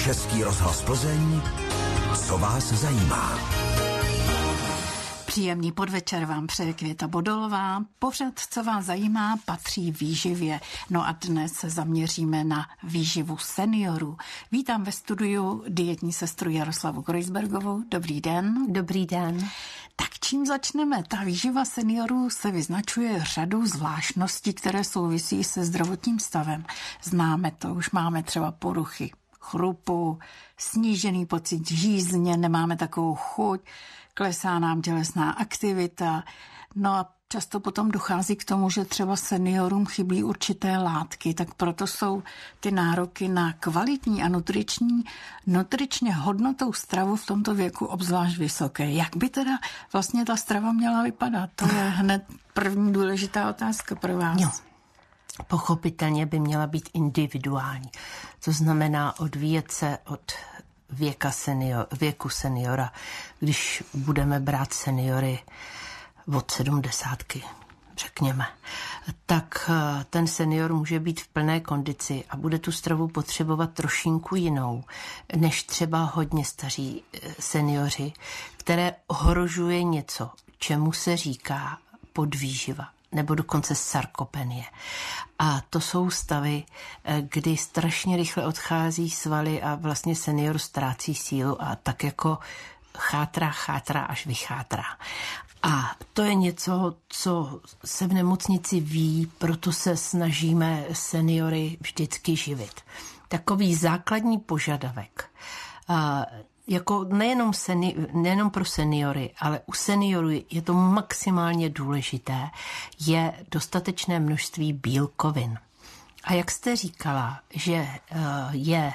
Český rozhlas Plzeň, co vás zajímá. Příjemný podvečer vám přeje Květa Bodolová. Pořad, co vás zajímá, patří výživě. No a dnes se zaměříme na výživu seniorů. Vítám ve studiu dietní sestru Jaroslavu Kreuzbergovou. Dobrý den. Dobrý den. Tak čím začneme? Ta výživa seniorů se vyznačuje řadou zvláštností, které souvisí se zdravotním stavem. Známe to, už máme třeba poruchy chrupu, snížený pocit žízně, nemáme takovou chuť, klesá nám tělesná aktivita. No a často potom dochází k tomu, že třeba seniorům chybí určité látky, tak proto jsou ty nároky na kvalitní a nutričně hodnotou stravu v tomto věku obzvlášť vysoké. Jak by teda vlastně ta strava měla vypadat? To je hned první důležitá otázka pro vás. Jo. Pochopitelně by měla být individuální. To znamená odvíjet se od věku seniora. Když budeme brát seniory od 70, řekněme, tak ten senior může být v plné kondici a bude tu stravu potřebovat trošinku jinou, než třeba hodně staří seniori, které ohrožuje něco, čemu se říká podvýživa nebo dokonce sarkopenie. A to jsou stavy, kdy strašně rychle odchází svaly a vlastně senior ztrácí sílu a tak jako chátrá, až vychátrá. A to je něco, co se v nemocnici ví, proto se snažíme seniory vždycky živit. Takový základní požadavek, jako nejenom pro seniory, ale u seniorů je to maximálně důležité, je dostatečné množství bílkovin. A jak jste říkala, že je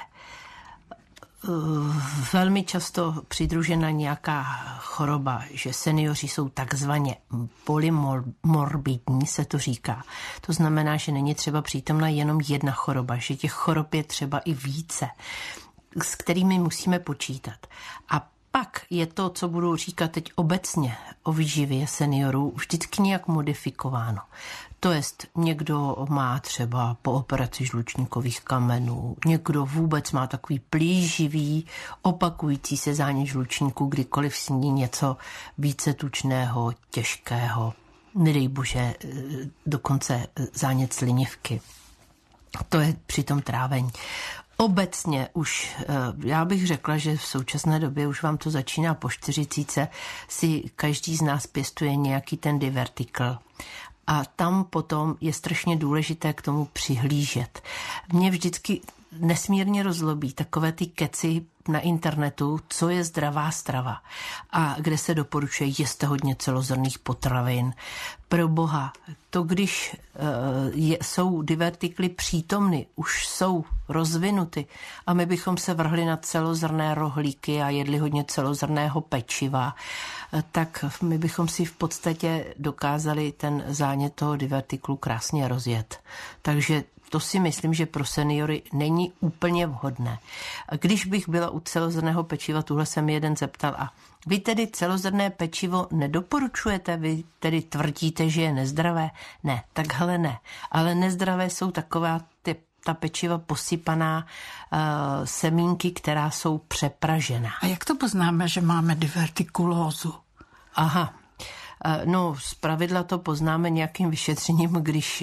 velmi často přidružena nějaká choroba, že seniori jsou takzvaně polymorbidní, se to říká. To znamená, že není třeba přítomna jenom jedna choroba, že těch chorob je třeba i více, s kterými musíme počítat. A pak je to, co budu říkat teď obecně o výživě seniorů, vždycky nějak modifikováno. To jest, někdo má třeba po operaci žlučníkových kamenů, někdo vůbec má takový plíživý, opakující se zánět žlučníku, kdykoliv sní něco více tučného, těžkého, nedej bože, dokonce zánět slinivky. To je při tom trávení. Obecně už, já bych řekla, že v současné době už vám to začíná po 40, si každý z nás pěstuje nějaký ten divertikl. A tam potom je strašně důležité k tomu přihlížet. Mě vždycky nesmírně rozlobí takové ty keci na internetu, co je zdravá strava a kde se doporučuje jeste hodně celozrnných potravin. Pro boha, to když jsou divertikly přítomny, už jsou rozvinuty a my bychom se vrhli na celozrnné rohlíky a jedli hodně celozrnného pečiva, tak my bychom si v podstatě dokázali ten zánět toho divertiklu krásně rozjet. Takže to si myslím, že pro seniory není úplně vhodné. Když bych byla u celozrnného pečiva, tuhle jsem jeden zeptal, a vy tedy celozrnné pečivo nedoporučujete? Vy tedy tvrdíte, že je nezdravé? Ne, takhle ne. Ale nezdravé jsou taková ta pečiva posypaná semínky, která jsou přepražená. A jak to poznáme, že máme divertikulózu? Aha. No, zpravidla to poznáme nějakým vyšetřením, když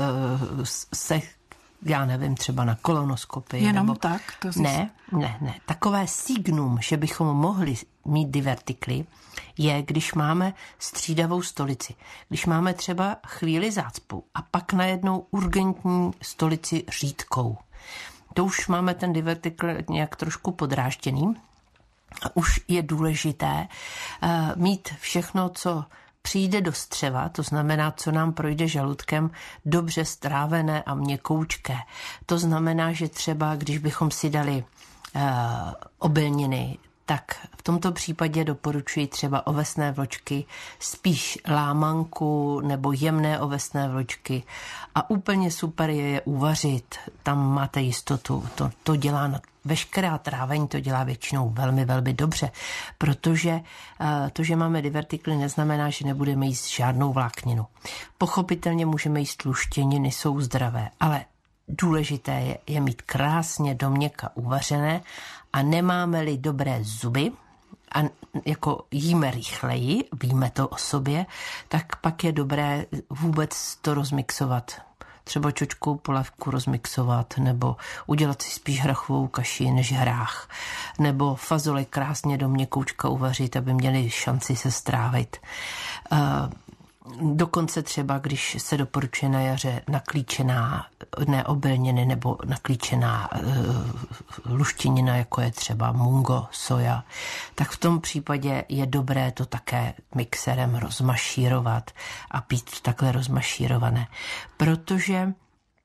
se, já nevím, třeba na kolonoskopii. Jenom nebo... tak? To Ne. Takové signum, že bychom mohli mít divertikly, je, když máme střídavou stolici. Když máme třeba chvíli zácpu a pak najednou urgentní stolici řídkou. To už máme ten divertikl nějak trošku podrážděný. A už je důležité mít všechno, co přijde do střeva, to znamená, co nám projde žaludkem, dobře strávené a měkoučké. To znamená, že třeba, když bychom si dali obilniny, tak v tomto případě doporučuji třeba ovesné vločky, spíš lámanku nebo jemné ovesné vločky. A úplně super je uvařit, tam máte jistotu, to dělá veškerá trávení, to dělá většinou velmi, velmi dobře, protože to, že máme divertikly, neznamená, že nebudeme jíst žádnou vlákninu. Pochopitelně můžeme jíst luštěniny, jsou zdravé, ale důležité je mít krásně do měka uvařené a nemáme-li dobré zuby a jako jíme rychleji, víme to o sobě, tak pak je dobré vůbec to rozmixovat. Třeba čočkou polévku rozmixovat, nebo udělat si spíš hrachovou kaši než hrách, nebo fazole krásně do měkoučka uvařit, aby měli šanci se strávit. Dokonce třeba, když se doporučuje na jaře naklíčená obilniny nebo naklíčená luštěnina, jako je třeba mungo, soja, tak v tom případě je dobré to také mixerem rozmašírovat a pít takhle rozmašírované. Protože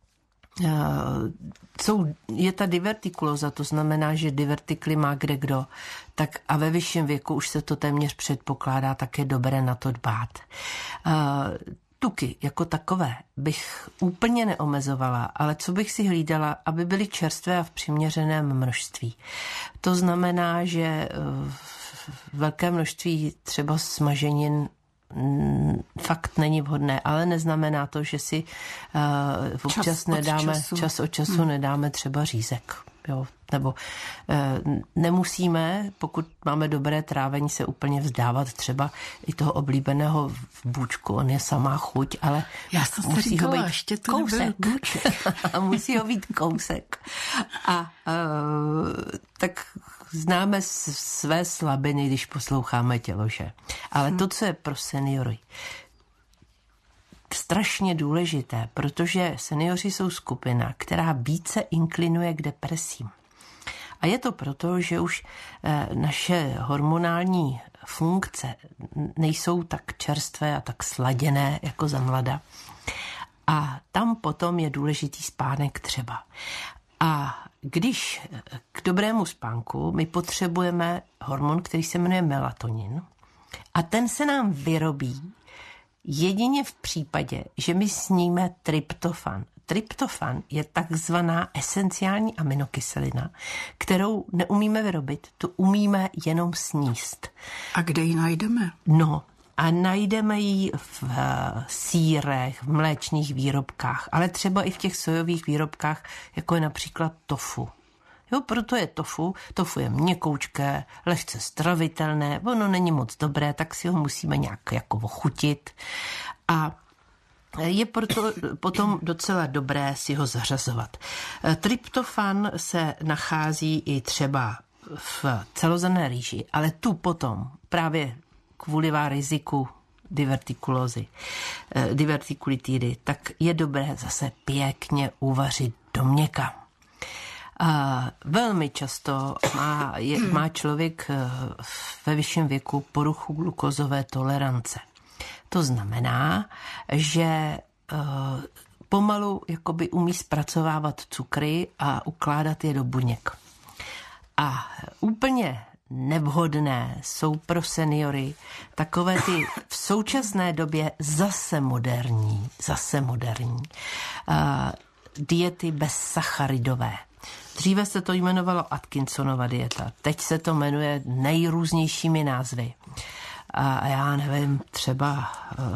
je ta divertikuloza, to znamená, že divertikly má kdekdo, tak a ve vyšším věku už se to téměř předpokládá, tak je dobré na to dbát. Tuky jako takové bych úplně neomezovala, ale co bych si hlídala, aby byly čerstvé a v přiměřeném množství. To znamená, že velké množství třeba smaženin fakt není vhodné, ale neznamená to, že si čas od času nedáme třeba řízek. Jo? Nebo nemusíme, pokud máme dobré trávení, se úplně vzdávat třeba i toho oblíbeného v bůčku. On je samá chuť, ale já jsem musí říkala, ho být ještě to kousek. A musí ho být kousek. A tak známe své slabiny, když posloucháme tělo, že? Ale to, co je pro seniory strašně důležité, protože seniori jsou skupina, která více inklinuje k depresím. A je to proto, že už naše hormonální funkce nejsou tak čerstvé a tak sladěné jako za mlada. A tam potom je důležitý spánek třeba. A když k dobrému spánku my potřebujeme hormon, který se jmenuje melatonin, a ten se nám vyrobí jedině v případě, že my sníme tryptofan. Tryptofan je takzvaná esenciální aminokyselina, kterou neumíme vyrobit, tu umíme jenom sníst. A kde ji najdeme? No, a najdeme ji v sýrech, v mléčných výrobkách, ale třeba i v těch sojových výrobkách, jako je například tofu. Jo, proto je tofu. Tofu je měkoučké, lehce stravitelné, ono není moc dobré, tak si ho musíme nějak jako ochutit. A je proto potom docela dobré si ho zařazovat. Tryptofan se nachází i třeba v celozrnné rýži, ale tu potom právě kvůli riziku divertikulitidy, tak je dobré zase pěkně uvařit do měka. Velmi často má člověk ve vyšším věku poruchu glukózové tolerance. To znamená, že pomalu jakoby umí zpracovávat cukry a ukládat je do buněk. A úplně nevhodné jsou pro seniory takové ty v současné době zase moderní diety bezsacharidové. Dříve se to jmenovalo Atkinsonova dieta, teď se to jmenuje nejrůznějšími názvy. A já nevím, třeba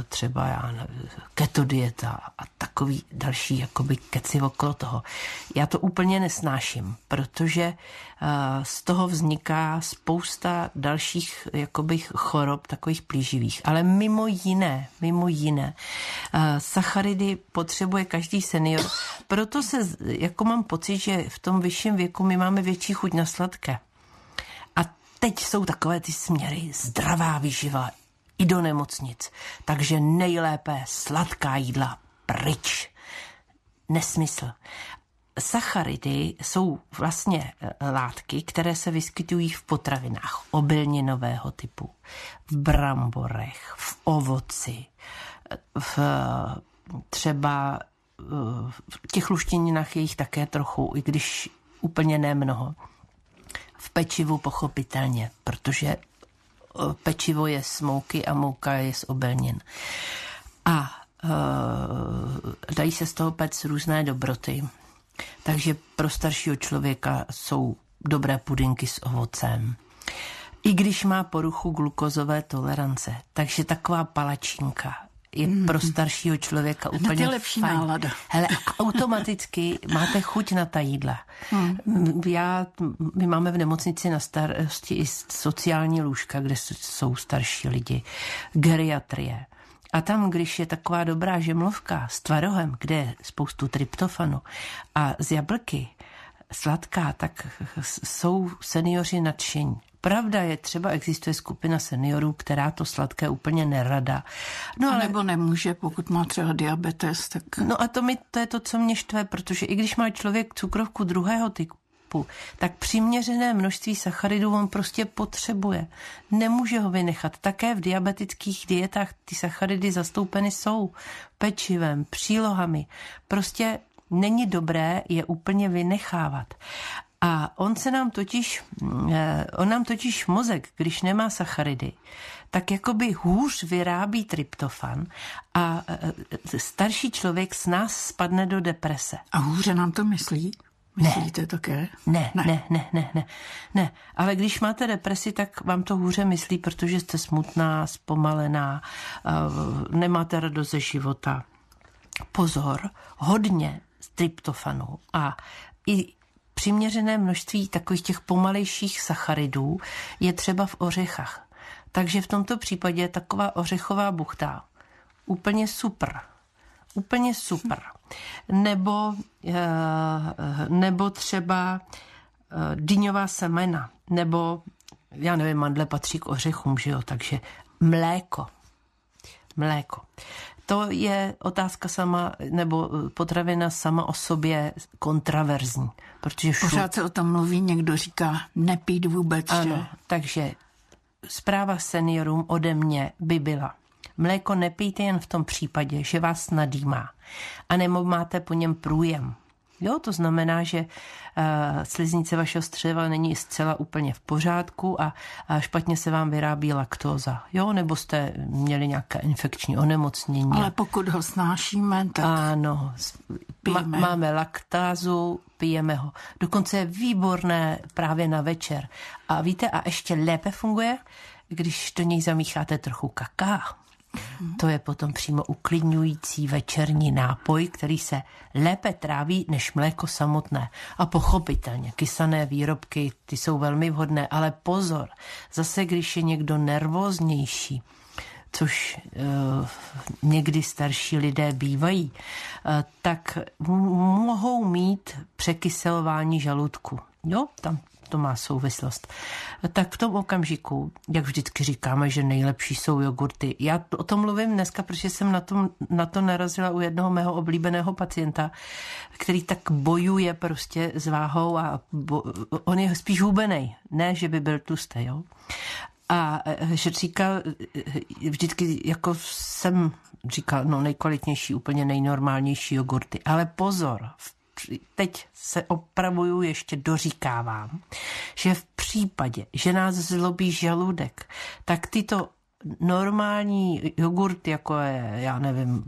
keto dieta a takový další jakoby keci okolo toho. Já to úplně nesnáším, protože z toho vzniká spousta dalších jakoby chorob, takových plíživých. Ale mimo jiné, sacharidy potřebuje každý senior. Proto jako mám pocit, že v tom vyšším věku my máme větší chuť na sladké. Teď jsou takové ty směry, zdravá výživa i do nemocnic, takže nejlépe sladká jídla pryč. Nesmysl. Sacharidy jsou vlastně látky, které se vyskytují v potravinách obilninového typu, v bramborech, v ovoci, třeba v těch luštěninách je jich také trochu, i když úplně nemnoho. V pečivu pochopitelně, protože pečivo je z mouky a mouka je z obilnin. A dají se z toho péct různé dobroty. Takže pro staršího člověka jsou dobré pudinky s ovocem. I když má poruchu glukózové tolerance, takže taková palačinka je pro staršího člověka úplně lepší fajn. nálada. Hele, automaticky máte chuť na ta jídla. My máme v nemocnici na starosti i sociální lůžka, kde jsou starší lidi, geriatrie. A tam, když je taková dobrá žemlovka s tvarohem, kde je spoustu tryptofanu a z jablky sladká, tak jsou seniori nadšení. Pravda je, třeba existuje skupina seniorů, která to sladké úplně nerada. No, ale nebo nemůže, pokud má třeba diabetes, tak... No a to je to, co mě štve, protože i když má člověk cukrovku druhého typu, tak přiměřené množství sacharidů on prostě potřebuje. Nemůže ho vynechat. Také v diabetických dietách ty sacharidy zastoupeny jsou pečivem, přílohami. Prostě není dobré je úplně vynechávat. A on nám totiž mozek, když nemá sacharidy, tak jakoby hůř vyrábí tryptofan a starší člověk z nás spadne do deprese. A hůře nám to myslí? Myslíte také? Ne. Ale když máte depresi, tak vám to hůře myslí, protože jste smutná, zpomalená, nemáte radost ze života. Pozor, hodně tryptofanu a i přiměřené množství takových těch pomalejších sacharidů je třeba v ořechách. Takže v tomto případě taková ořechová buchta úplně super. Úplně super. Nebo třeba dyňová semena, nebo já nevím, mandle patří k ořechům, že jo, takže mléko. To je otázka sama, nebo potravina sama o sobě kontraverzní. Protože pořád se o tom mluví, někdo říká nepít vůbec. Ano, že? Takže zpráva seniorům ode mě by byla: mléko nepijte jen v tom případě, že vás nadýmá, anebo máte po něm průjem. Jo, to znamená, že sliznice vašeho střeva není zcela úplně v pořádku a špatně se vám vyrábí laktóza. Jo, nebo jste měli nějaké infekční onemocnění. Ale pokud ho snášíme, tak ano, máme laktázu, pijeme ho. Dokonce je výborné právě na večer. A víte, a ještě lépe funguje, když do něj zamícháte trochu kaká. To je potom přímo uklidňující večerní nápoj, který se lépe tráví než mléko samotné. A pochopitelně, kysané výrobky, ty jsou velmi vhodné, ale pozor, zase když je někdo nervóznější, což někdy starší lidé bývají, tak mohou mít překyselování žaludku. Jo, tam to má souvislost. Tak v tom okamžiku, jak vždycky říkáme, že nejlepší jsou jogurty. Já o tom mluvím dneska, protože jsem na to narazila u jednoho mého oblíbeného pacienta, který tak bojuje prostě s váhou a on je spíš hubenej, ne, že by byl tlustý, jo. A že říkal, vždycky jako jsem říkal, no nejkvalitnější, úplně nejnormálnější jogurty. Ale pozor, teď se opravuju, ještě doříkávám, že v případě, že nás zlobí žaludek, tak tyto normální jogurty, jako je, já nevím,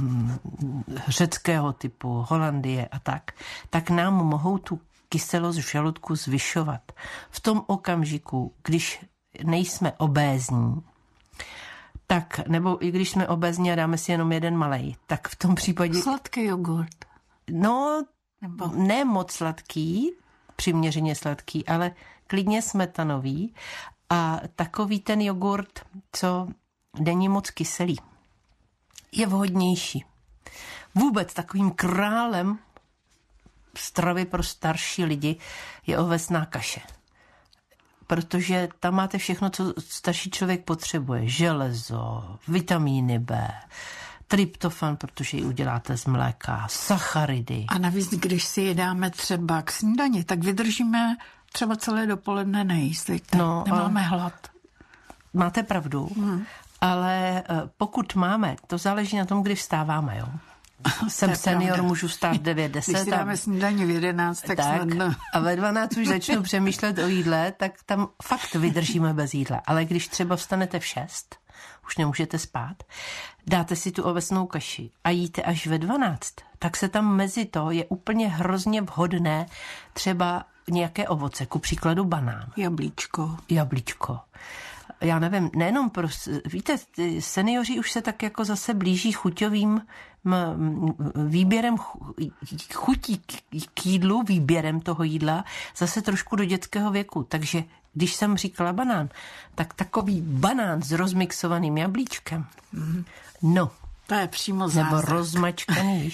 řeckého typu, Holandie a tak nám mohou tu kyselost v žaludku zvyšovat. V tom okamžiku, když nejsme obézní, tak, nebo i když jsme obézní a dáme si jenom jeden malej, tak v tom případě... Sladký jogurt. No, ne moc sladký, přiměřeně sladký, ale klidně smetanový a takový ten jogurt, co není moc kyselý, je vhodnější. Vůbec takovým králem stravy pro starší lidi je ovesná kaše. Protože tam máte všechno, co starší člověk potřebuje. Železo, vitamíny B, tryptofan, protože ji uděláte z mléka, sacharidy. A navíc, když si je dáme třeba k snídani, tak vydržíme třeba celé dopoledne nejíst. No, nemáme hlad. Máte pravdu, ale pokud máme, to záleží na tom, kdy vstáváme, jo. Jsem senior, pravda. Můžu stát 9-10. Když si dáme snídaní v 11, tak snadno. A ve 12 už začnu přemýšlet o jídle, tak tam fakt vydržíme bez jídla. Ale když třeba vstanete v 6, už nemůžete spát, dáte si tu ovesnou kaši a jíte až ve 12, tak se tam mezi to je úplně hrozně vhodné třeba nějaké ovoce, ku příkladu banán. Jablíčko. já nevím, nejenom víte, seniori už se tak jako zase blíží chuťovým výběrem chutí k jídlu, výběrem toho jídla, zase trošku do dětského věku. Takže když jsem říkala banán, tak takový banán s rozmixovaným jablíčkem. No. To je přímo zázrak. Nebo rozmačkaný.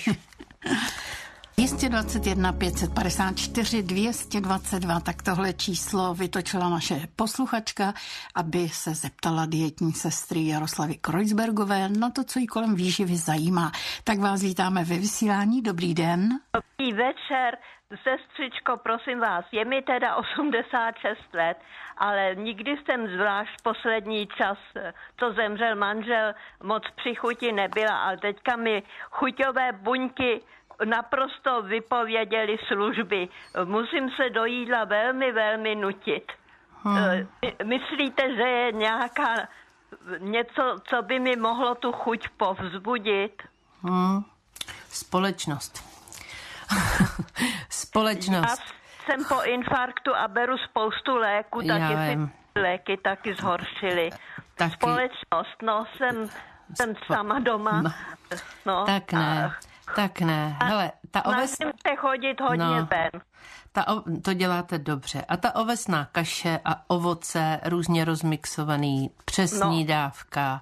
221 554 222, tak tohle číslo vytočila naše posluchačka, aby se zeptala dietní sestry Jaroslavy Kreuzbergové na to, co jí kolem výživy zajímá. Tak vás vítáme ve vysílání. Dobrý den. Dobrý večer. Sestřičko, prosím vás, je mi teda 86 let, ale nikdy jsem zvlášť poslední čas, co zemřel manžel, moc při chuti nebyla, ale teďka mi chuťové buňky naprosto vypověděly služby. Musím se do jídla velmi, velmi nutit. Myslíte, že je něco, co by mi mohlo tu chuť povzbudit? Společnost. Společnost. Já jsem po infarktu a beru spoustu léků, taky si léky taky zhoršily. Taky. Společnost, no, jsem sama doma. No, tak ne. Hele, snažím se chodit hodně ven. To děláte dobře. A ta ovesná kaše a ovoce různě rozmixovaný, přesní dávka,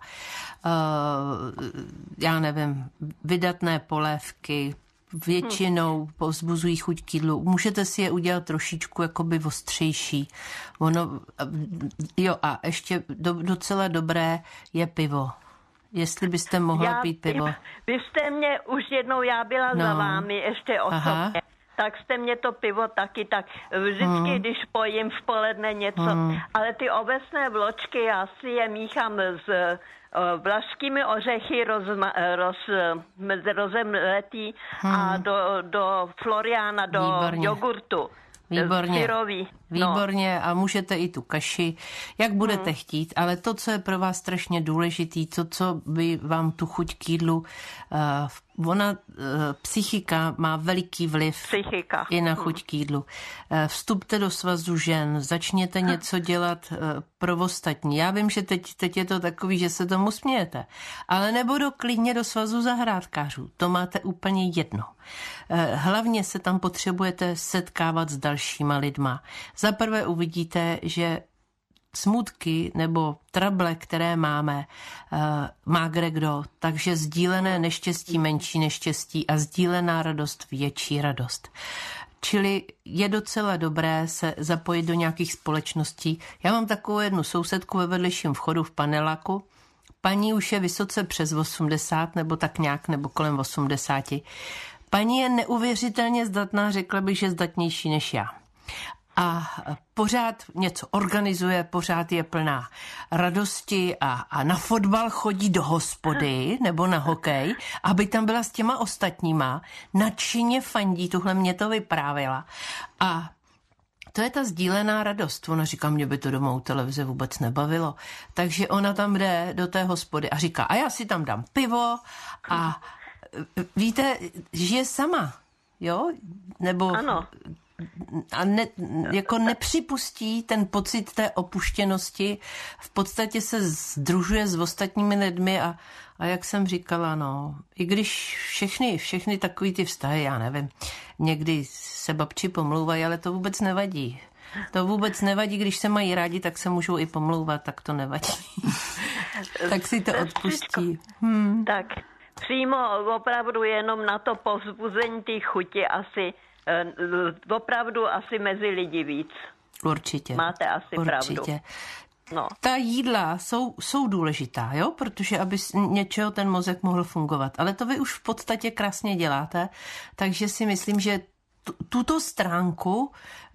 já nevím, vydatné polévky, většinou povzbuzují chuť k jídlu. Můžete si je udělat trošičku jakoby ostřejší. A ještě docela dobré je pivo. Jestli byste mohla pít pivo. Vy jste mě už jednou, já byla za vámi ještě osobně, tak jste mě to pivo taky tak vždycky, když pojím v poledne něco, ale ty ovesné vločky, já si je míchám s vlašskými ořechy rozemletý a do Floriana, do jogurtu. Výborně a můžete i tu kaši, jak budete chtít, ale to, co je pro vás strašně důležitý, to, co by vám tu chuť k jídlu, psychika má veliký vliv i na chuť k jídlu. Vstupte do svazu žen, začněte něco dělat pro ostatní. Já vím, že teď je to takový, že se tomu smějete, ale nebo klidně do svazu zahrádkářů. To máte úplně jedno. Hlavně se tam potřebujete setkávat s dalšíma lidma. Zaprvé uvidíte, že smutky nebo trable, které máme, má kdekdo, takže sdílené neštěstí menší neštěstí a sdílená radost větší radost. Čili je docela dobré se zapojit do nějakých společností. Já mám takovou jednu sousedku ve vedlejším vchodu v paneláku. Paní už je vysoce přes 80 nebo tak nějak, nebo kolem 80. Paní je neuvěřitelně zdatná, řekla bych, že zdatnější než já. A pořád něco organizuje, pořád je plná radosti a na fotbal chodí do hospody nebo na hokej, aby tam byla s těma ostatníma, nadšeně fandí, tuhle mě to vyprávěla. A to je ta sdílená radost. Ona říká, mě by to doma u televize vůbec nebavilo. Takže ona tam jde do té hospody a říká, a já si tam dám pivo a víte, žije sama, jo? Nebo... Ano. A jako nepřipustí ten pocit té opuštěnosti, v podstatě se sdružuje s ostatními lidmi a jak jsem říkala, i když všechny takový ty vztahy, já nevím, někdy se babči pomlouvají, ale to vůbec nevadí. To vůbec nevadí, když se mají rádi, tak se můžou i pomlouvat, tak to nevadí. Tak si to odpustí. Tak přímo opravdu jenom na to povzbuzení té chuti asi opravdu asi mezi lidi víc. Určitě. Máte asi pravdu. No. Ta jídla jsou důležitá, jo? Protože aby z něčeho ten mozek mohl fungovat. Ale to vy už v podstatě krásně děláte, takže si myslím, že tuto stránku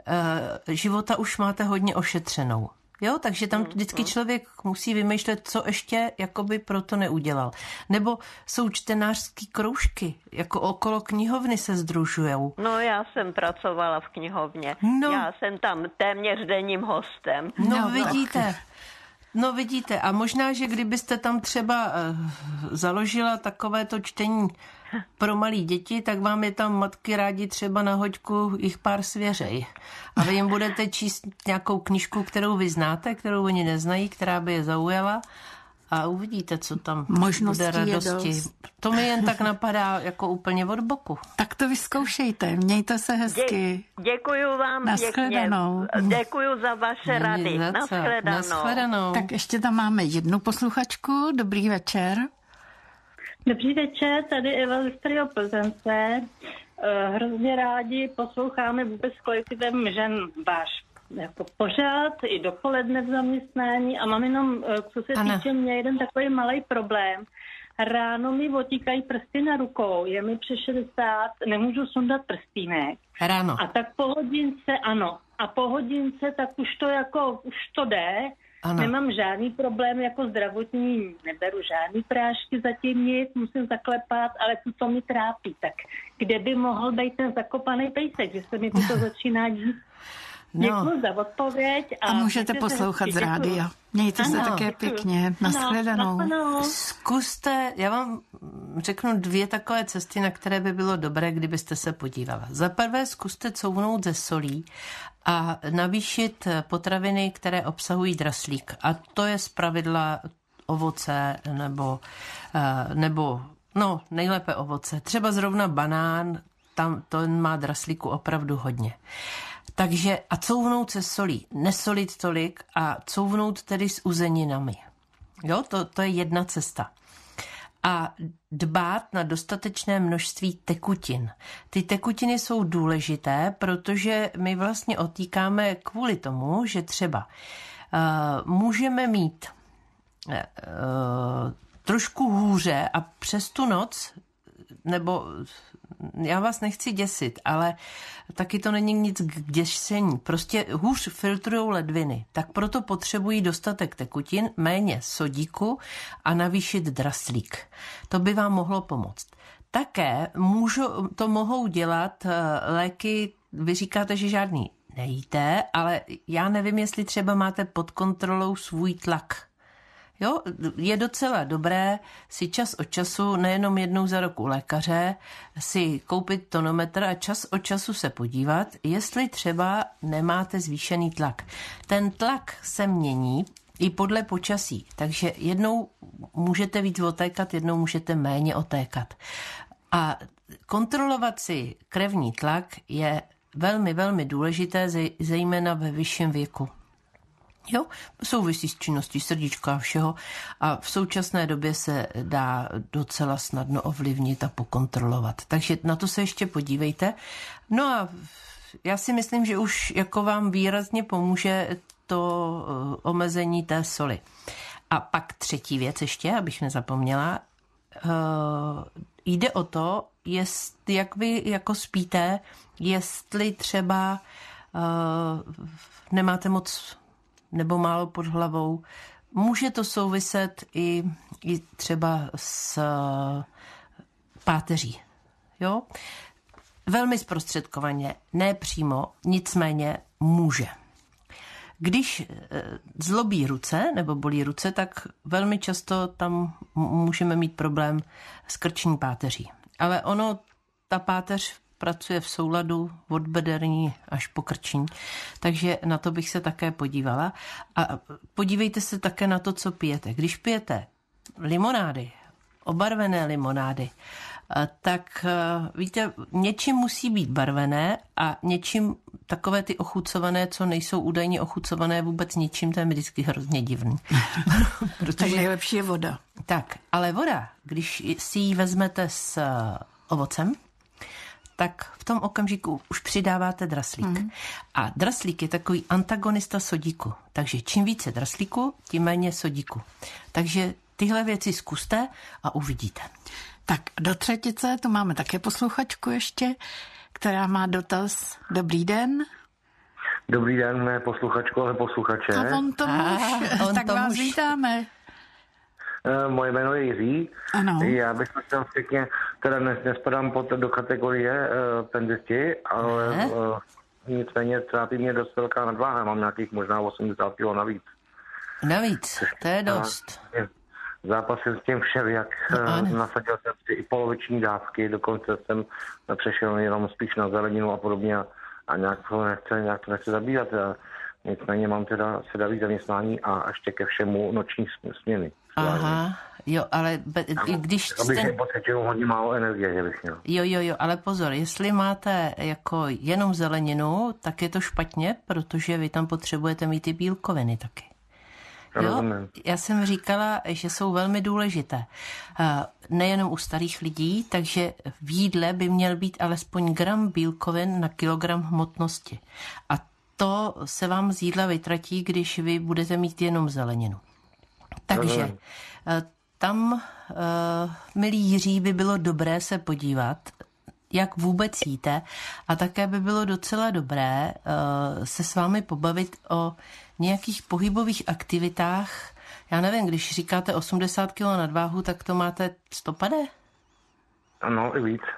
života už máte hodně ošetřenou. Jo, takže tam vždycky člověk musí vymýšlet, co ještě jakoby proto neudělal. Nebo jsou čtenářský kroužky, jako okolo knihovny se sdružujou. No, já jsem pracovala v knihovně. Já jsem tam téměř denním hostem. No vidíte, a možná, že kdybyste tam třeba založila takovéto čtení pro malý děti, tak vám je tam matky rádi třeba na hoďku jich pár svěřej. A vy jim budete číst nějakou knížku, kterou vy znáte, kterou oni neznají, která by je zaujala a uvidíte, co tam možností bude radosti. To mi jen tak napadá jako úplně od boku. Tak to vyzkoušejte, mějte se hezky. Děkuju vám Nashledanou. pěkně. Děkuju za vaše rady. Nashledanou. Tak ještě tam máme jednu posluchačku. Dobrý večer. Dobrý večer, tady Eva ze Starého Plzence. Hrozně rádi posloucháme vůbec kolektivem žen váš jako pořád, i dopoledne v zaměstnání a mám jenom, co se týče mě, jeden takový malý problém. Ráno mi otíkají prsty na rukou, je mi přes 60, nemůžu sundat prstýnek. Ráno. A tak po hodince, ano, a po hodince tak už to jde. Ano. Nemám žádný problém jako zdravotní, neberu žádný prášky, zatím nic, musím zaklepat, ale to mi trápí. Tak kde by mohl být ten zakopaný pejsek, že se mi to začíná dít? Děkuji za odpověď. A můžete poslouchat z rádia. Mějte se také pěkně. Nashledanou. Zkuste, já vám řeknu 2 takové cesty, na které by bylo dobré, kdybyste se podívala. Za prvé zkuste couvnout ze solí a navýšit potraviny, které obsahují draslík. A to je zpravidla ovoce nebo nejlépe ovoce. Třeba zrovna banán, tam to má draslíku opravdu hodně. Takže a couvnout se solí, nesolit tolik a couvnout tedy s uzeninami. Jo, to je jedna cesta. A dbát na dostatečné množství tekutin. Ty tekutiny jsou důležité, protože my vlastně otýkáme kvůli tomu, že třeba můžeme mít trošku hůře a přes tu noc, nebo já vás nechci děsit, ale taky to není nic k děsení. Prostě hůř filtrujou ledviny, tak proto potřebují dostatek tekutin, méně sodíku a navýšit draslík. To by vám mohlo pomoct. Také mohou dělat léky, vy říkáte, že žádný nejíte, ale já nevím, jestli třeba máte pod kontrolou svůj tlak. Jo, je docela dobré si čas od času, nejenom jednou za rok u lékaře, si koupit tonometr a čas od času se podívat, jestli třeba nemáte zvýšený tlak. Ten tlak se mění i podle počasí, takže jednou můžete víc otékat, jednou můžete méně otékat. A kontrolovat si krevní tlak je velmi, velmi důležité, zejména ve vyšším věku. Jo, souvisí s činností srdíčka a všeho a v současné době se dá docela snadno ovlivnit a pokontrolovat. Takže na to se ještě podívejte. No a já si myslím, že už jako vám výrazně pomůže to omezení té soli. A pak třetí věc ještě, abych nezapomněla, jde o to, jak vy jako spíte, jestli třeba nemáte moc nebo málo pod hlavou. Může to souviset i třeba s páteří. Jo? Velmi zprostředkovaně, ne přímo, nicméně může. Když zlobí ruce nebo bolí ruce, tak velmi často tam můžeme mít problém s krční páteří. Ale ta páteř pracuje v souladu od bederní až po krční, takže na to bych se také podívala. A podívejte se také na to, co pijete. Když pijete limonády, obarvené limonády, tak víte, něčím musí být barvené a něčím takové ty ochucované, co nejsou údajně ochucované vůbec ničím, to je vždycky hrozně divný. Takže nejlepší je voda. Tak, ale voda, když si ji vezmete s ovocem, tak v tom okamžiku už přidáváte draslík. A draslík je takový antagonista sodíku. Takže čím více draslíku, tím méně sodíku. Takže tyhle věci zkuste a uvidíte. Tak do třetice tu máme také posluchačku ještě, která má dotaz. Dobrý den. Dobrý den, ne posluchačko, ale posluchače. A on to muž. Tak vás vítáme. Moje jméno je Jiří. Ano. Já bych chtěl pěkně, teda nespadám do kategorie penzisti, ale nicméně trápí mě dost velká nadváha. Mám nějakých možná 80 kg navíc. Navíc, to je dost. zápasil s tím všelijak, nasadil jsem si i poloviční dávky, dokonce jsem přešel jenom spíš na zeleninu a podobně a nějak to nechce zabírat. Nicméně mám teda sedavý zaměstnání a ještě ke všemu noční směny. Aha, jo, ale když abych nepocítil hodně málo energie, že bych měl. Jo, ale pozor, jestli máte jako jenom zeleninu, tak je to špatně, protože vy tam potřebujete mít i bílkoviny taky. Jo? Já jsem říkala, že jsou velmi důležité. Nejenom u starých lidí, takže v jídle by měl být alespoň gram bílkovin na kilogram hmotnosti. A to se vám z jídla vytratí, když vy budete mít jenom zeleninu. Takže tam, milí Jiří, by bylo dobré se podívat, jak vůbec jíte, a také by bylo docela dobré se s vámi pobavit o nějakých pohybových aktivitách. Já nevím, když říkáte 80 kg nadváhu, tak to máte 150? Ano, i víc.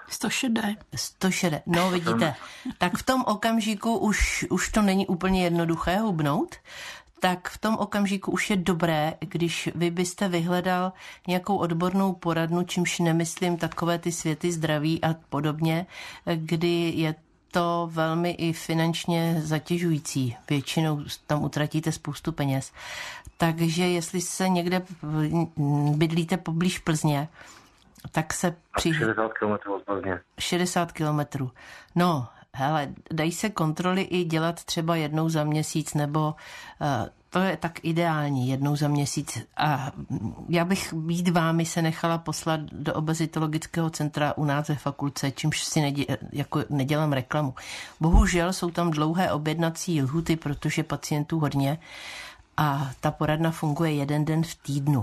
160, no vidíte. Tak v tom okamžiku už to není úplně jednoduché hubnout, tak v tom okamžiku už je dobré, když vy byste vyhledal nějakou odbornou poradnu, čímž nemyslím takové ty světy zdraví a podobně, kdy je to velmi i finančně zatěžující. Většinou tam utratíte spoustu peněz. Takže jestli se někde bydlíte poblíž Plzně, tak se 60 kilometrů od Plzně. 60 kilometrů. No, hele, dají se kontroly i dělat třeba jednou za měsíc, nebo to je tak ideální, jednou za měsíc. A já bych být vámi se nechala poslat do obezitologického centra u nás ve fakultce, čímž si nedělám reklamu. Bohužel jsou tam dlouhé objednací lhuty, protože pacientů hodně a ta poradna funguje 1 den v týdnu.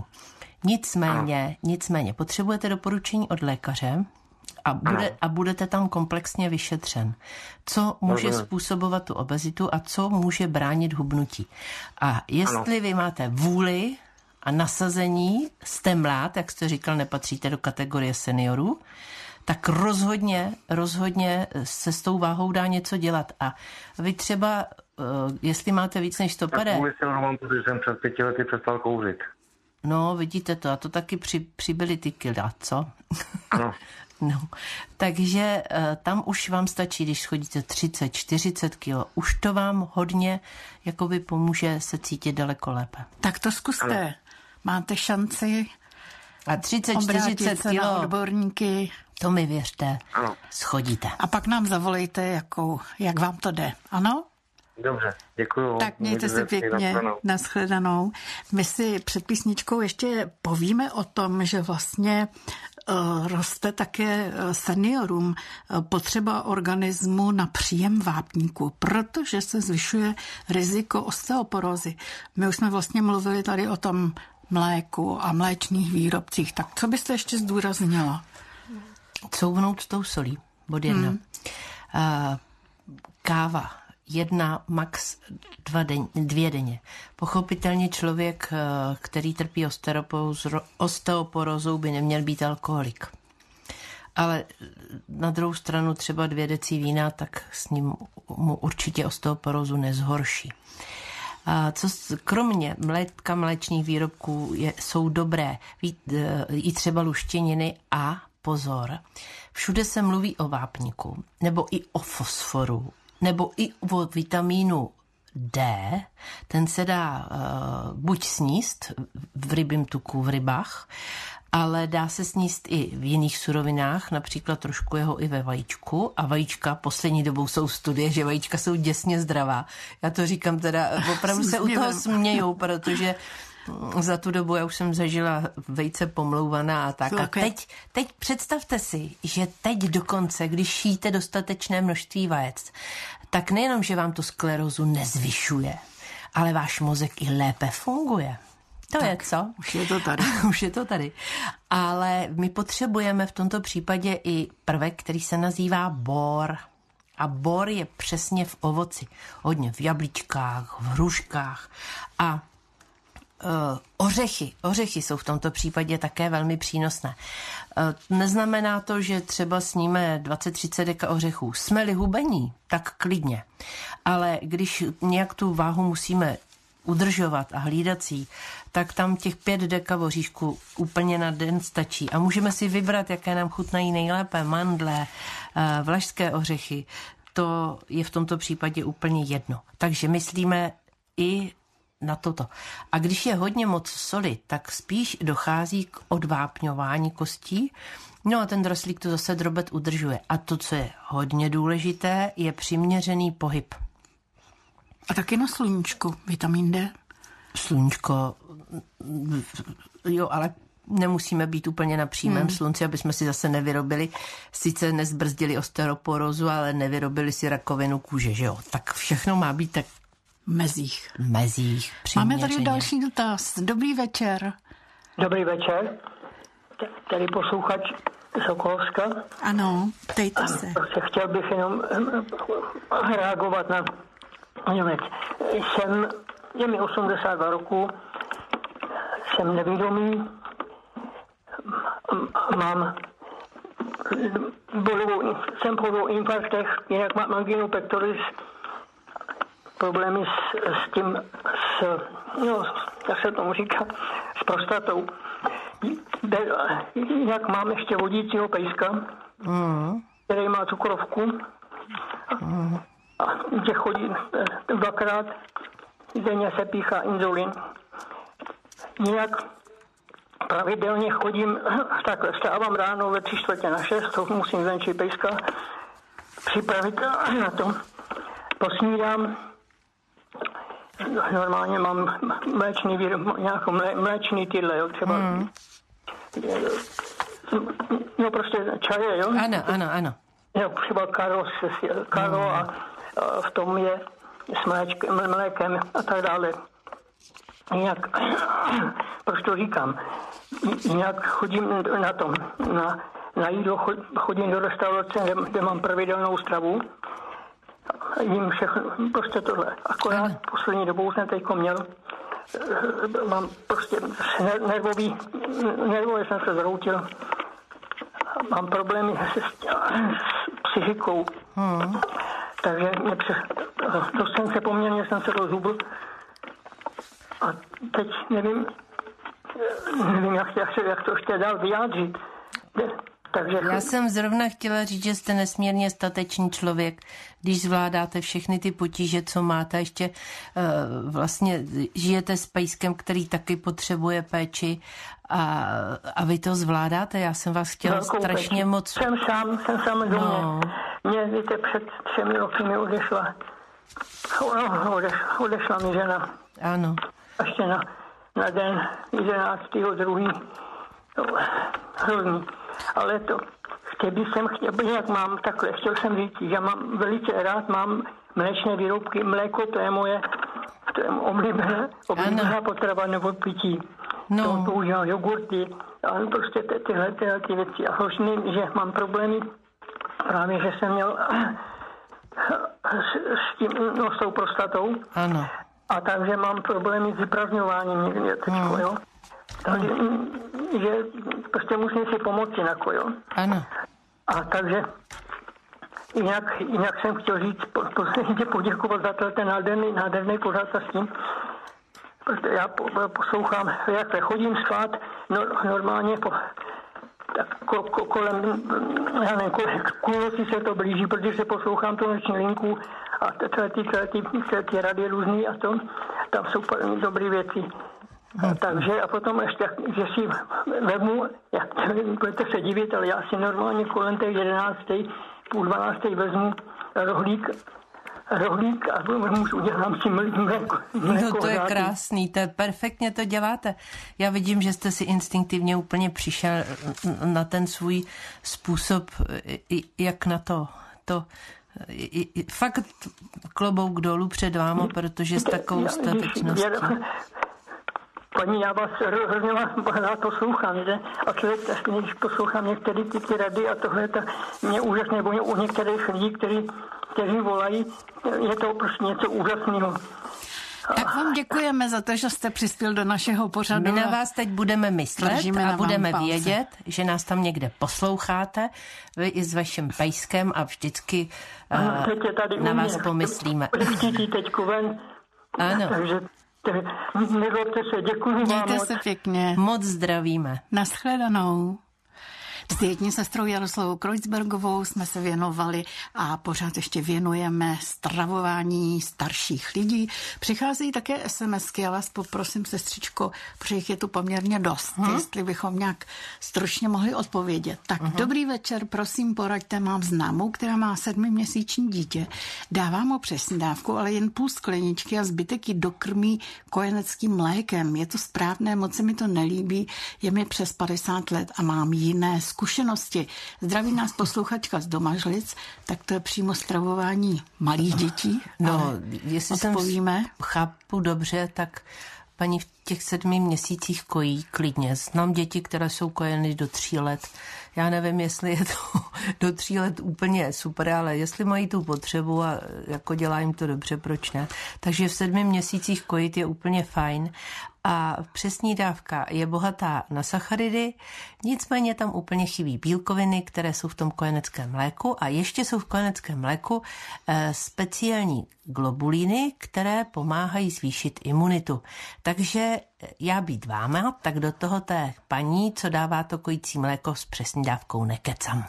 Nicméně potřebujete doporučení od lékaře a budete tam komplexně vyšetřen. Co může způsobovat tu obezitu a co může bránit hubnutí. A jestli vy máte vůli a nasazení, jste mlád, jak jste říkal, nepatříte do kategorie seniorů, tak rozhodně se s tou váhou dá něco dělat. A vy třeba, jestli máte víc než 150... Tak vůli se mám, protože jsem před 5 lety přestal kouřit. No, vidíte to, a to taky přibyly ty kila, co? Ano. No, takže tam už vám stačí, když schodíte 30-40 kilo. Už to vám hodně jakoby pomůže se cítit daleko lépe. Tak to zkuste. Ano. Máte šanci a 30-40 kilo na odborníky. To mi věřte, schodíte. A pak nám zavolejte, jak vám to jde. Ano? Dobře, děkuju. Tak mějte se pěkně, nashledanou. My si před písničkou ještě povíme o tom, že vlastně roste také seniorům potřeba organismu na příjem vápníku, protože se zvyšuje riziko osteoporózy. My už jsme vlastně mluvili tady o tom mléku a mléčných výrobcích. Tak co byste ještě zdůraznila? Couvnout s tou solí, bod 1. Káva. 1, max 2 denně. Pochopitelně člověk, který trpí osteoporózou, by neměl být alkoholik. Ale na druhou stranu třeba 2 deci vína, tak s ním mu určitě osteoporózu nezhorší. Kromě mléka, mléčných výrobků jsou dobré i třeba luštěniny a pozor. Všude se mluví o vápníku, nebo i o fosforu, nebo i o vitamínu D, ten se dá buď sníst v rybím tuku, v rybách, ale dá se sníst i v jiných surovinách, například trošku jeho i ve vajíčku. A vajíčka, poslední dobou jsou studie, že vajíčka jsou děsně zdravá. Já to říkám teda, opravdu se u toho smějou, protože za tu dobu já už jsem zažila vejce pomlouvaná a tak. A teď představte si, že teď dokonce, když jíte dostatečné množství vajec, tak nejenom, že vám to sklerózu nezvyšuje, ale váš mozek i lépe funguje. To tak, je co? Už je to tady. Už je to tady. Ale my potřebujeme v tomto případě i prvek, který se nazývá bor. A bor je přesně v ovoci. Hodně v jablíčkách, v hruškách a Ořechy jsou v tomto případě také velmi přínosné. Neznamená to, že třeba sníme 20-30 deka ořechů. Jsme-li hubení, tak klidně. Ale když nějak tu váhu musíme udržovat a hlídací, tak tam těch 5 deka oříšku úplně na den stačí. A můžeme si vybrat, jaké nám chutnají nejlépe, mandle, vlašské ořechy. To je v tomto případě úplně jedno. Takže myslíme i na toto. A když je hodně moc soli, tak spíš dochází k odvápňování kostí. No a ten draslík to zase drobet udržuje. A to, co je hodně důležité, je přiměřený pohyb. A taky na sluníčku, vitamin D. Sluníčko, jo, ale nemusíme být úplně na přímém slunci, aby jsme si zase nevyrobili, sice nezbrzdili osteoporózu, ale nevyrobili si rakovinu kůže, že jo. Tak všechno má být tak mezích. Přiměřeně. Máme tady další dotaz. Dobrý večer. Dobrý večer. Tady posluchač Sokolovska. Ano, ptejte se. Chtěl bych jenom reagovat na věc. Je mi 82 roku, jsem nevědomý, jsem po infarktech, jinak mám anginu pectoris, problémy s tím, jak se tomu říká, s prostatou. Jinak mám ještě vodícího pejska, který má cukrovku a že chodí 2krát denně se píchá inzulin. Jinak pravidelně chodím, takhle vstávám ráno ve 5:45, to musím venčit pejska připravit na to. Posnídám, normálně mám mléčný tyhle, jo, třeba no prostě čaje, jo. Ano. Jo, třeba karo a v tom je s mlékem a tak dále. Jinak, proč to říkám, jinak chodím na jídlo, chodím do restaurace, kde mám pravidelnou stravu, jím všechno, prostě tohle. Akorát poslední dobou jsem teďko měl, mám prostě nervově jsem se zhroutil, mám problémy s psychikou, takže dost jsem se poměrně, jsem se rozhubl a teď nevím, jak to ještě dál vyjádřit. Takže... Já jsem zrovna chtěla říct, že jste nesmírně statečný člověk, když zvládáte všechny ty potíže, co máte, ještě vlastně žijete s pejskem, který taky potřebuje péči a vy to zvládáte. Já jsem vás chtěla strašně moc... Jsem sám doma. Mě, víte, před 3 roky mi odešla mi žena. Ano. Ještě na den 11.2. Hrozný. Ale to, chtěl jsem říct, že mám velice rád, mám mléčné výrobky, mléko, to je moje oblíbená potrava nebo pití. To používám jogurty, ale prostě tyhle věci. A hrozný, že mám problémy, právě, že jsem měl s tou prostatou. Ano. A takže mám problémy s vyprazňováním někde teďko, jo. Takže, že prostě musím si pomoci, jo. Ano. A takže jinak jsem chtěl říct, poděkovat za ten nádherný pořad s tím, protože já poslouchám, jak chodím spát, normálně kolem půlnoci se to blíží, protože se poslouchám tu noční linku a ty rady různý a to, tam jsou dobré věci. Takže a potom ještě, že si vezmu, budete se divit, ale já si normálně kolem té 11. půl 12. vezmu rohlík a udělám si mléko. No to je krásný, to je perfektně to děláte. Já vidím, že jste si instinktivně úplně přišel na ten svůj způsob, jak na to fakt klobouk dolů před váma, protože s takovou statečností. Paní, já vás hrozně rád poslouchám, že? A když poslouchám některé ty rady a tohle, tak mě úžasně, nebo u některých lidí, kteří volají, je to prostě něco úžasného. Tak vám děkujeme za to, že jste přispěl do našeho pořadu. My na vás teď budeme myslet a budeme vědět, že nás tam někde posloucháte, vy i s vaším pejskem a vždycky na vás pomyslíme. Teďku ven. Ano. Takže Nezlobte se, děkuji vám. Mějte se pěkně. Moc zdravíme. Nashledanou. S dietní sestrou Jaroslavou Kreuzbergovou jsme se věnovali a pořád ještě věnujeme stravování starších lidí. Přicházejí také SMSky, já vás poprosím, sestřičko, protože jich je tu poměrně dost, jestli bychom nějak stručně mohli odpovědět. Tak dobrý večer, prosím, poraďte, mám známou, která má 7měsíční dítě. Dávám mu přesně dávku, ale jen půl skleničky a zbytek ji dokrmí kojeneckým mlékem. Je to správné, moc se mi to nelíbí, je mi přes 50 let a mám jiné zkušenosti. Zdraví nás posluchačka z Domažlic, tak to je přímo stravování malých dětí. No, jestli jsem chápu dobře, tak paní v těch 7 měsících kojí klidně. Znám děti, které jsou kojeny do 3 let. Já nevím, jestli je to do 3 let úplně super, ale jestli mají tu potřebu a jako dělá jim to dobře, proč ne? Takže v 7 měsících kojit je úplně fajn. A přesní dávka je bohatá na sacharidy, nicméně tam úplně chybí bílkoviny, které jsou v tom kojeneckém mléku a ještě jsou v kojeneckém mléku speciální globulíny, které pomáhají zvýšit imunitu. Takže já být váma, tak do toho té paní, co dává to kojící mléko, s přesní dávkou nekecam.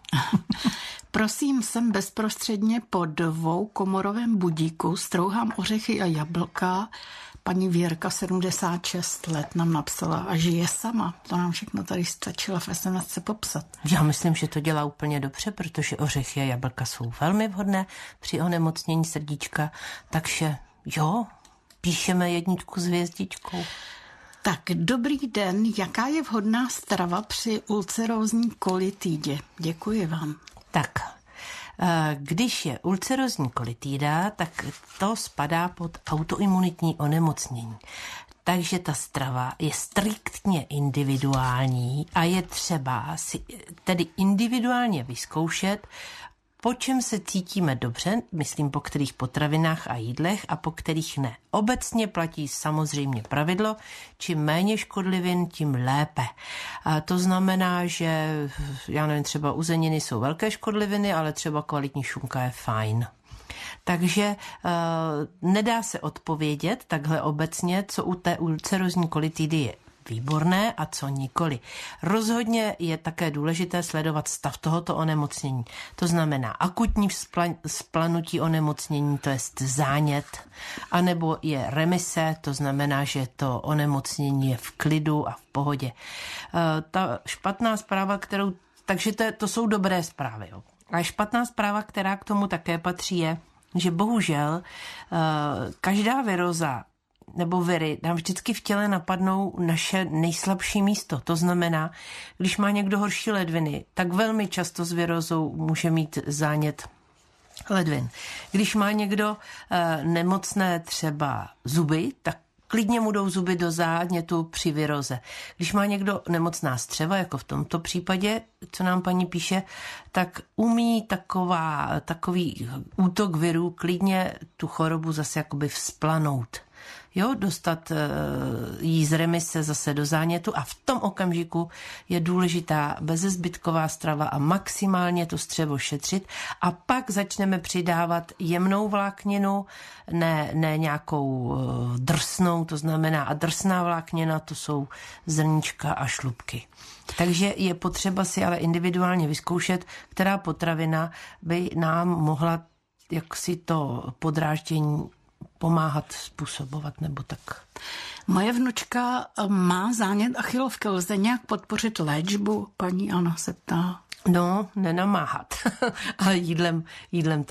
Prosím, jsem bezprostředně po 2komorovém budíku, strouhám ořechy a jablka. Paní Věrka, 76 let, nám napsala a žije sama. To nám všechno tady stačilo v SMS popsat. Já myslím, že to dělá úplně dobře, protože ořechy a jablka jsou velmi vhodné při onemocnění srdíčka, takže jo, píšeme 1 s hvězdičkou. Tak, dobrý den. Jaká je vhodná strava při ulcerózní kolitidě? Děkuji vám. Tak, když je ulcerozní kolitída, tak to spadá pod autoimunitní onemocnění. Takže ta strava je striktně individuální a je třeba si tedy individuálně vyzkoušet, po čem se cítíme dobře, myslím po kterých potravinách a jídlech a po kterých ne. Obecně platí samozřejmě pravidlo, čím méně škodlivin, tím lépe. A to znamená, že, já nevím, třeba uzeniny jsou velké škodliviny, ale třeba kvalitní šunka je fajn. Takže nedá se odpovědět takhle obecně, co u té ulcerozní kolitidy je výborné a co nikoli. Rozhodně je také důležité sledovat stav tohoto onemocnění. To znamená akutní vzplanutí onemocnění, to jest zánět, anebo je remise, to znamená, že to onemocnění je v klidu a v pohodě. Ta špatná zpráva, takže to jsou dobré zprávy. Jo. A špatná zpráva, která k tomu také patří, je, že bohužel každá viróza nebo viry nám vždycky v těle napadnou naše nejslabší místo. To znamená, když má někdo horší ledviny, tak velmi často s virózou může mít zánět ledvin. Když má někdo nemocné třeba zuby, tak klidně mu jdou zuby do zánětu při viróze. Když má někdo nemocná střeva, jako v tomto případě, co nám paní píše, tak umí takový útok virů klidně tu chorobu zase jakoby vzplanout. Jo, dostat jí z remise zase do zánětu a v tom okamžiku je důležitá bezezbytková strava a maximálně to střevo šetřit a pak začneme přidávat jemnou vlákninu, ne nějakou drsnou, to znamená a drsná vláknina, to jsou zrníčka a šlupky. Takže je potřeba si ale individuálně vyzkoušet, která potravina by nám mohla jaksi to podráždění pomáhat, způsobovat nebo tak. Moje vnučka má zánět achilovky. Lze nějak podpořit léčbu? Paní Anna se ptá. No, nenamáhat. Ale jídlem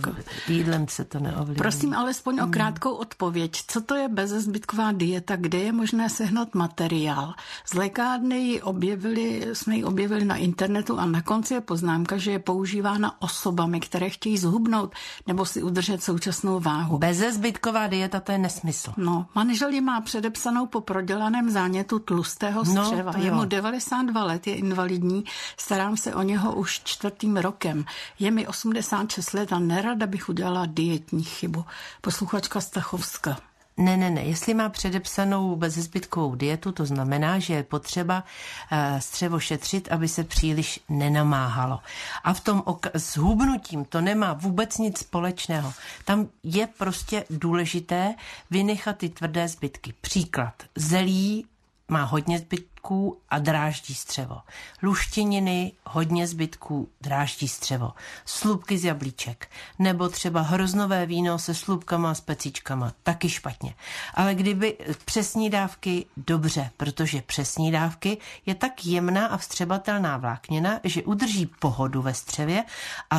se to neovlivní. Prosím alespoň o krátkou odpověď. Co to je bezezbytková dieta? Kde je možné sehnat materiál? Z lékárny jsme ji objevili na internetu a na konci je poznámka, že je používána osobami, které chtějí zhubnout nebo si udržet současnou váhu. Bezezbytková dieta, to je nesmysl. No, manžel ji má předepsanou po prodělaném zánětu tlustého střeva. Je mu 92 let, je invalidní, starám se o něho už 4. rokem. Je mi 86 let a nerada bych udělala dietní chybu. Posluchačka Stachovska. Ne. Jestli má předepsanou bezzbytkovou dietu, to znamená, že je potřeba střevo šetřit, aby se příliš nenamáhalo. A v tom s hubnutím to nemá vůbec nic společného. Tam je prostě důležité vynechat ty tvrdé zbytky. Příklad. Zelí má hodně zbytků a dráždí střevo. Luštěniny, hodně zbytků, dráždí střevo. Slupky z jablíček. Nebo třeba hroznové víno se slupkama a specičkama. Taky špatně. Ale kdyby přesní dávky, dobře, protože přesní dávky je tak jemná a vstřebatelná vláknina, že udrží pohodu ve střevě a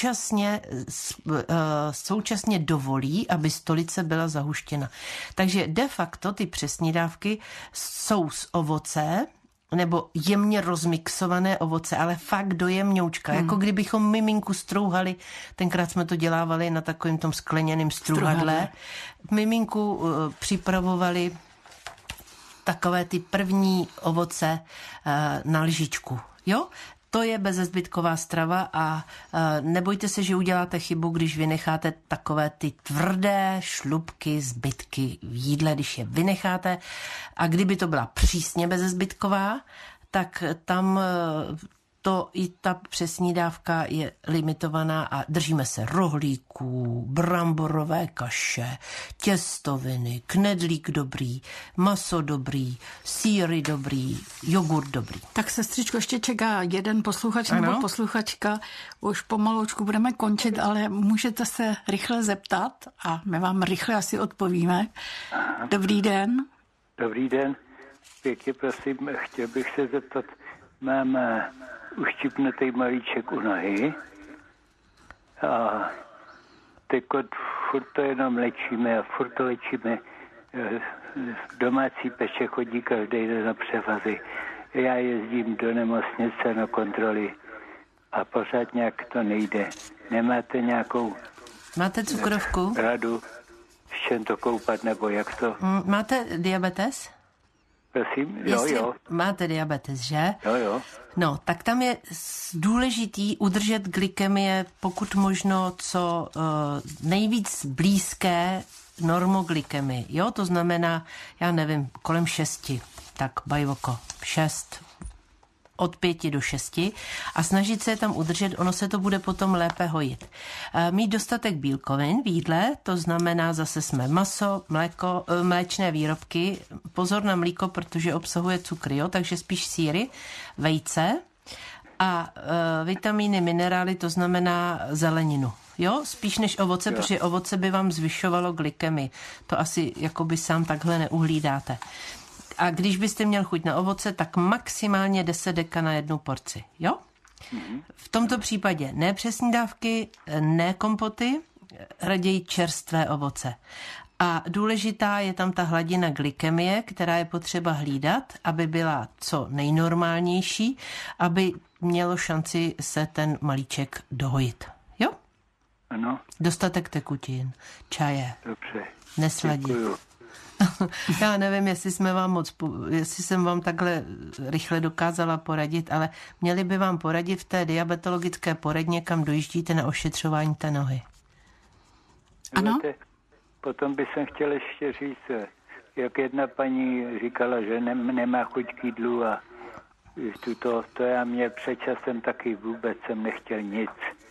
současně dovolí, aby stolice byla zahuštěna. Takže de facto ty přesní dávky jsou z ovoce, nebo jemně rozmixované ovoce, ale fakt do jemňoučka. Jako kdybychom miminku strouhali, tenkrát jsme to dělávali na takovém tom skleněném struhadle. Miminku připravovali takové ty první ovoce na lžičku. Jo? To je bezzbytková strava a nebojte se, že uděláte chybu, když vynecháte takové ty tvrdé šlupky, zbytky v jídle, když je vynecháte. A kdyby to byla přísně bezzbytková, tak tam to i ta přesní dávka je limitovaná a držíme se rohlíků, bramborové kaše, těstoviny, knedlík dobrý, maso dobrý, sýry dobrý, jogurt dobrý. Tak sestřičko, ještě čeká jeden posluchač nebo posluchačka. Už pomaloučku budeme končit, ale můžete se rychle zeptat a my vám rychle asi odpovíme. Dobrý den. Dobrý den. Pěkně prosím, chtěl bych se zeptat, mám uštípnutý malíček u nohy a teď furt to jenom léčíme a furt to léčíme. Domácí peče chodí každý den na převazy. Já jezdím do nemocnice na kontroly a pořád nějak to nejde. Nemáte nějakou... Máte cukrovku? Radu, s čem to koupat, nebo jak to... Máte diabetes? Prosím? Jo. Máte diabetes, že? Jo. No, tak tam je důležitý udržet glykemie pokud možno co nejvíc blízké normoglykemii. Jo, to znamená, já nevím, kolem 6, tak bajvoko, 6, od 5 do 6 a snažit se je tam udržet, ono se to bude potom lépe hojit. Mít dostatek bílkovin v jídle, to znamená zase jsme maso, mléko, mléčné výrobky, pozor na mlíko, protože obsahuje cukry, jo, takže spíš sýry, vejce a vitamíny, minerály, to znamená zeleninu. Jo, spíš než ovoce, protože ovoce by vám zvyšovalo glykemii. To asi jakoby sám takhle neuhlídáte. A když byste měl chuť na ovoce, tak maximálně 10 deka na jednu porci, jo? V tomto případě ne přesní dávky, ne kompoty, raději čerstvé ovoce. A důležitá je tam ta hladina glykemie, která je potřeba hlídat, aby byla co nejnormálnější, aby mělo šanci se ten malíček dohojit, jo? Ano. Dostatek tekutin, čaje. Dobře. Nesladí. Děkuju. Já nevím, jestli jsem vám takhle rychle dokázala poradit, ale měli by vám poradit v té diabetologické poradně, kam dojíždíte na ošetřování té nohy. Ano? Potom bych jsem chtěl ještě říct, jak jedna paní říkala, že nemá chuť k jídlu a to já měl před časem taky vůbec jsem nechtěl nic.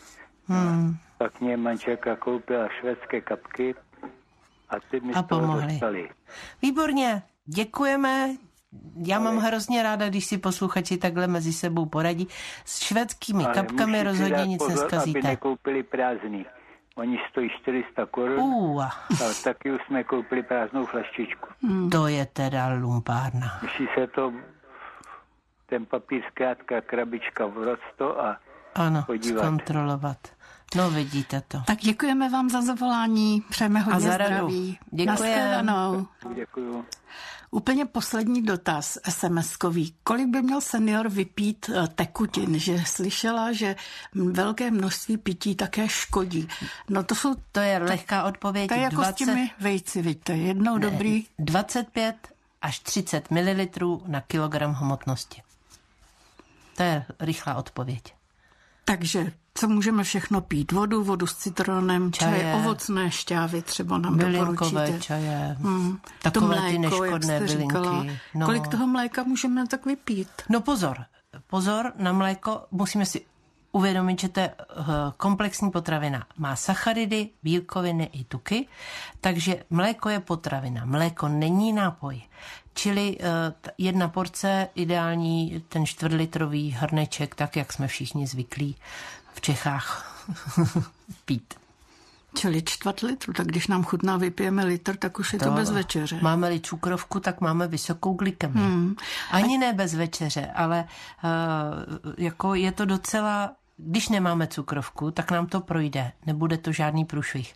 Pak mě manželka koupila švédské kapky a ty mi z toho dostali. Výborně, děkujeme. Já mám hrozně ráda, když si posluchači takhle mezi sebou poradí. S švédskými kapkami rozhodně nic neskazíte. Aby nekoupili prázdný. Oni stojí 400 korun. A taky už jsme koupili prázdnou flaštičku. To je teda lumpárna. Musí se to ten papír zkrátka krabička vrocto a podívat. Zkontrolovat. No, vidíte to. Tak děkujeme vám za zavolání, přejeme hodně zdraví. Děkujeme. Děkuju. Úplně poslední dotaz SMS-kový. Kolik by měl senior vypít tekutin? Že slyšela, že velké množství pití také škodí. No to je lehká odpověď. To je jako s těmi vejci, vidíte, jednou dobrý. 25 až 30 ml na kilogram hmotnosti. To je rychlá odpověď. Takže Co můžeme všechno pít? Vodu s citronem, čaje, ovocné šťávy třeba nám doporučíte. Čaje, takové ty neškodné bylinky. No. Kolik toho mléka můžeme tak vypít? No pozor na mléko, musíme si uvědomit, že to je komplexní potravina. Má sacharidy, bílkoviny i tuky, takže mléko je potravina. Mléko není nápoj. Čili 1 porce, ideální ten 4litrový hrneček, tak jak jsme všichni zvyklí v Čechách pít. Čili 4 litru, tak když nám chutná, vypijeme litr, tak už je to bez večeře. Máme-li cukrovku, tak máme vysokou glykemii. Ani ne bez večeře, ale jako je to docela, když nemáme cukrovku, tak nám to projde, nebude to žádný průšvih.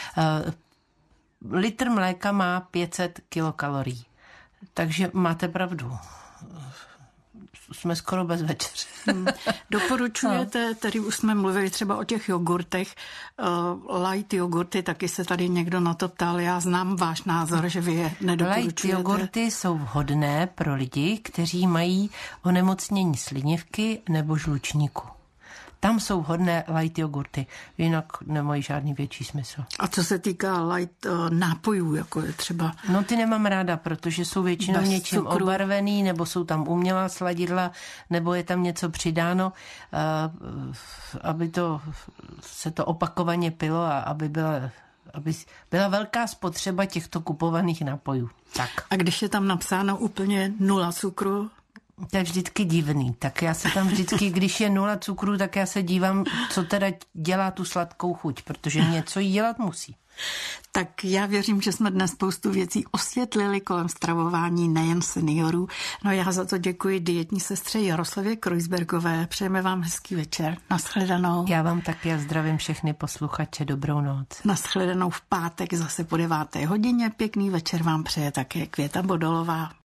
Litr mléka má 500 kilokalorií, takže máte pravdu. Jsme skoro bez večeře. Doporučujete, tady už jsme mluvili třeba o těch jogurtech, light jogurty, taky se tady někdo na to ptal, já znám váš názor, že vy je nedoporučujete. Light jogurty jsou vhodné pro lidi, kteří mají onemocnění slinivky nebo žlučníku. Tam jsou hodné light jogurty, jinak nemají žádný větší smysl. A co se týká light nápojů, jako je třeba... No ty nemám ráda, protože jsou většinou něčím cukru obarvený, nebo jsou tam umělá sladidla, nebo je tam něco přidáno, aby se to opakovaně pilo a aby byla velká spotřeba těchto kupovaných nápojů. Tak. A když je tam napsáno úplně 0 cukru? To je vždycky divný. Tak já se tam vždycky, když je 0 cukru, tak já se dívám, co teda dělá tu sladkou chuť, protože něco jí dělat musí. Tak já věřím, že jsme dnes spoustu věcí osvětlili kolem stravování nejen seniorů. No já za to děkuji dietní sestře Jaroslavě Kreuzbergové. Přejeme vám hezký večer. Nashledanou. Já vám taky a zdravím všechny posluchače. Dobrou noc. Nashledanou v pátek zase po 9. hodině. Pěkný večer vám přeje také Květa Bodolová.